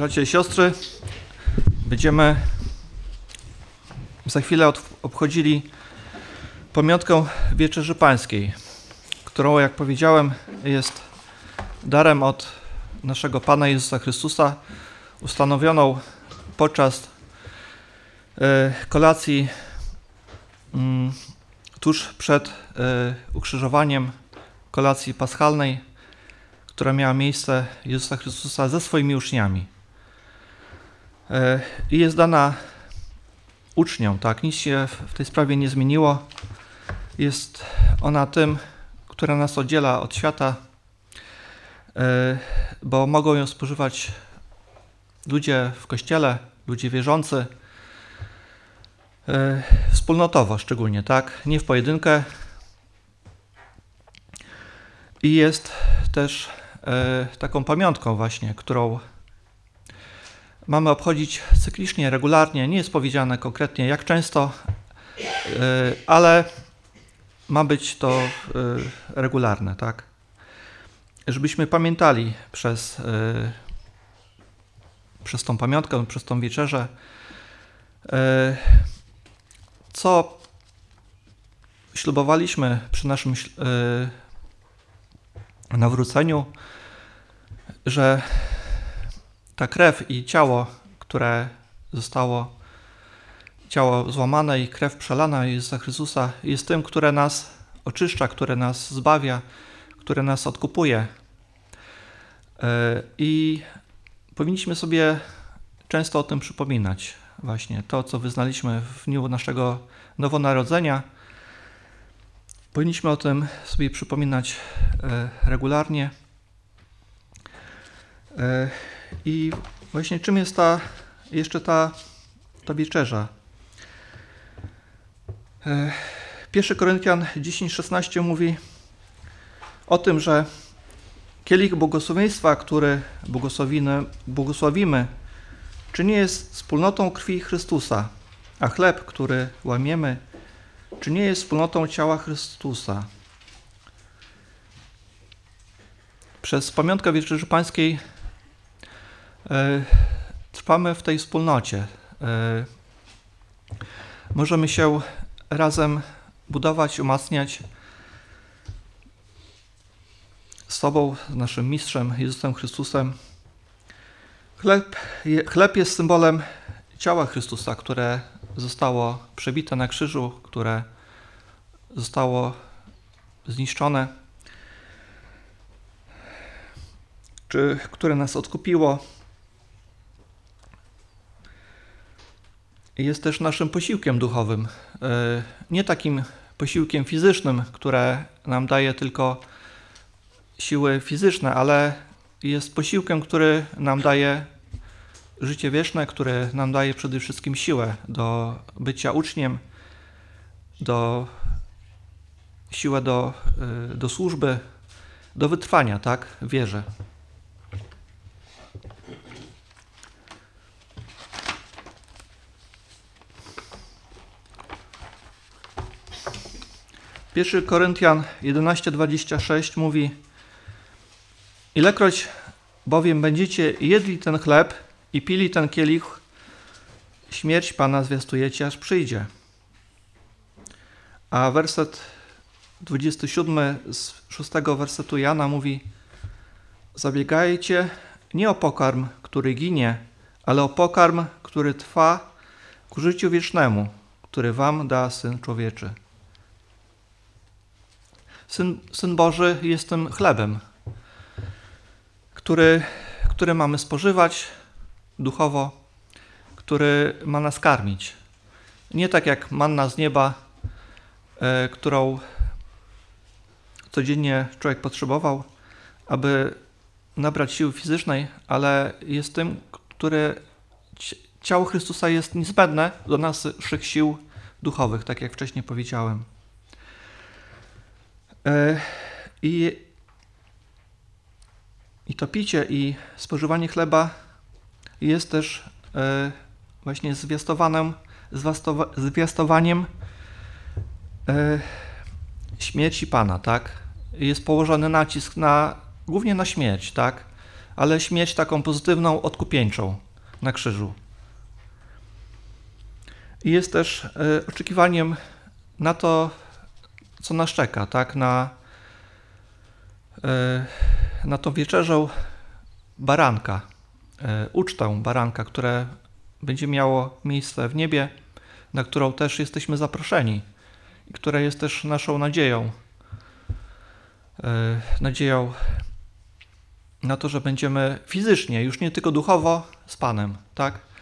Bracia i siostry, będziemy za chwilę obchodzili pamiątkę Wieczerzy Pańskiej, którą, jak powiedziałem, jest darem od naszego Pana Jezusa Chrystusa, ustanowioną podczas kolacji tuż przed ukrzyżowaniem, kolacji paschalnej, która miała miejsce Jezusa Chrystusa ze swoimi uczniami. I jest dana uczniom, tak? Nic się w tej sprawie nie zmieniło. Jest ona tym, która nas oddziela od świata, bo mogą ją spożywać ludzie w Kościele, ludzie wierzący, wspólnotowo szczególnie, tak? Nie w pojedynkę. I jest też taką pamiątką właśnie, którą mamy obchodzić cyklicznie, regularnie. Nie jest powiedziane konkretnie jak często, ale ma być to regularne, tak? Żebyśmy pamiętali przez tą pamiątkę, przez tą wieczerzę, co ślubowaliśmy przy naszym nawróceniu, że ta krew i ciało, które zostało, ciało złamane i krew przelana Jezusa Chrystusa, jest tym, które nas oczyszcza, które nas zbawia, które nas odkupuje. I powinniśmy sobie często o tym przypominać. Właśnie to, co wyznaliśmy w dniu naszego nowonarodzenia. Powinniśmy o tym sobie przypominać regularnie. I właśnie czym jest ta wieczerza? 1 Koryntian 10:16 mówi o tym, że kielich błogosławieństwa, który błogosławimy, czy nie jest wspólnotą krwi Chrystusa, a chleb, który łamiemy, czy nie jest wspólnotą ciała Chrystusa? Przez pamiątkę Wieczerzy Pańskiej trwamy w tej wspólnocie. Możemy się razem budować, umacniać z sobą, z naszym mistrzem, Jezusem Chrystusem. Chleb jest symbolem ciała Chrystusa, które zostało przebite na krzyżu, które zostało zniszczone, czy które nas odkupiło. Jest też naszym posiłkiem duchowym. Nie takim posiłkiem fizycznym, które nam daje tylko siły fizyczne, ale jest posiłkiem, który nam daje życie wieczne, który nam daje przede wszystkim siłę do bycia uczniem, siłę do służby, do wytrwania, tak, w wierze. Pierwszy Koryntian 11:26 mówi: ilekroć bowiem będziecie jedli ten chleb i pili ten kielich, śmierć Pana zwiastujecie, aż przyjdzie. A werset 27 z 6 wersetu Jana mówi: zabiegajcie nie o pokarm, który ginie, ale o pokarm, który trwa ku życiu wiecznemu, który wam da Syn Człowieczy. Syn Boży jest tym chlebem, który mamy spożywać duchowo, który ma nas karmić. Nie tak jak manna z nieba, którą codziennie człowiek potrzebował, aby nabrać siły fizycznej, ale jest tym, który ciało Chrystusa jest niezbędne do naszych sił duchowych, tak jak wcześniej powiedziałem. I to picie i spożywanie chleba jest też właśnie zwiastowaniem śmierci Pana, tak? Jest położony nacisk głównie na śmierć, tak? ale śmierć taką pozytywną, odkupieńczą na krzyżu. I jest też oczekiwaniem na to, co nas czeka, tak? Na tą wieczerzę baranka, ucztę baranka, które będzie miało miejsce w niebie, na którą też jesteśmy zaproszeni i która jest też naszą nadzieją. Nadzieją na to, że będziemy fizycznie, już nie tylko duchowo z Panem, tak?